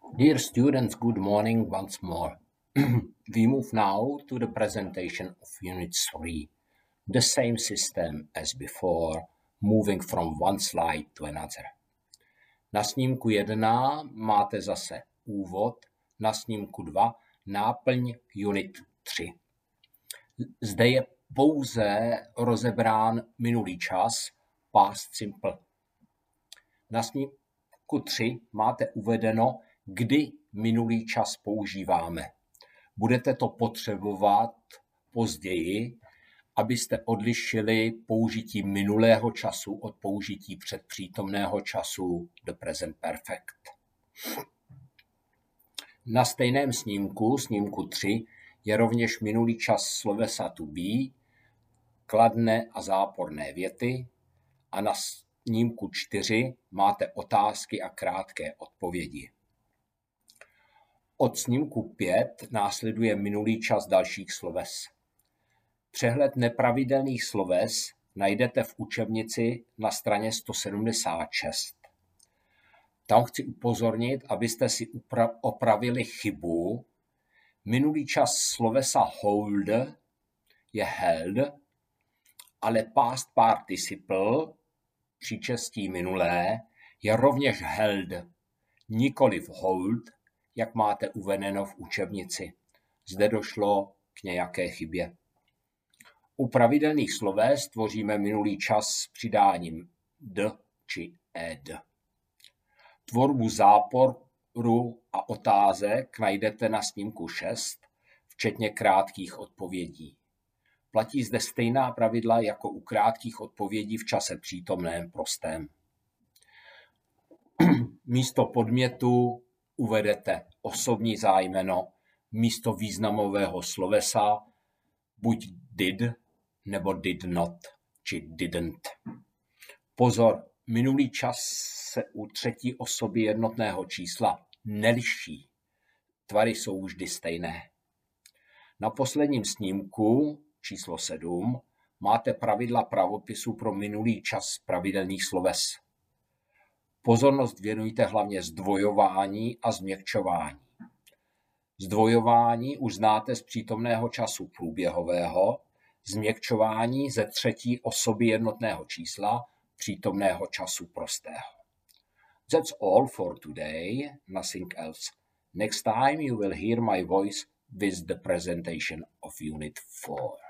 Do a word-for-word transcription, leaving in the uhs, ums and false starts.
Dear students, good morning once more. We move now to the presentation of Unit three, the same system as before, moving from one slide to another. Na snímku jedna máte zase úvod, na snímku dva náplň Unit tři. Zde je pouze rozebrán minulý čas, past simple. Na snímku tři máte uvedeno, kdy minulý čas používáme. Budete to potřebovat později, abyste odlišili použití minulého času od použití předpřítomného času the present perfect. Na stejném snímku, snímku tři, je rovněž minulý čas slovesa to be, kladné a záporné věty a na snímku čtyři máte otázky a krátké odpovědi. Od snímku pět následuje minulý čas dalších sloves. Přehled nepravidelných sloves najdete v učebnici na straně sto sedmdesát šest. Tam chci upozornit, abyste si upra- opravili chybu. Minulý čas slovesa hold je held, ale past participle, příčestí minulé, je rovněž held, nikoliv hold, jak máte uvedeno v učebnici. Zde došlo k nějaké chybě. U pravidelných sloves tvoříme minulý čas s přidáním d či ed. Tvorbu záporu a otázek najdete na snímku šest, včetně krátkých odpovědí. Platí zde stejná pravidla jako u krátkých odpovědí v čase přítomném prostém. Místo podmětu uvedete osobní zájmeno, místo významového slovesa buď did nebo did not, či didn't. Pozor, minulý čas se u třetí osoby jednotného čísla neliší. Tvary jsou vždy stejné. Na posledním snímku, číslo sedm, máte pravidla pravopisu pro minulý čas pravidelných sloves. Pozornost věnujte hlavně zdvojování a změkčování. Zdvojování už znáte z přítomného času průběhového, změkčování ze třetí osoby jednotného čísla přítomného času prostého. That's all for today, nothing else. Next time you will hear my voice with the presentation of Unit four.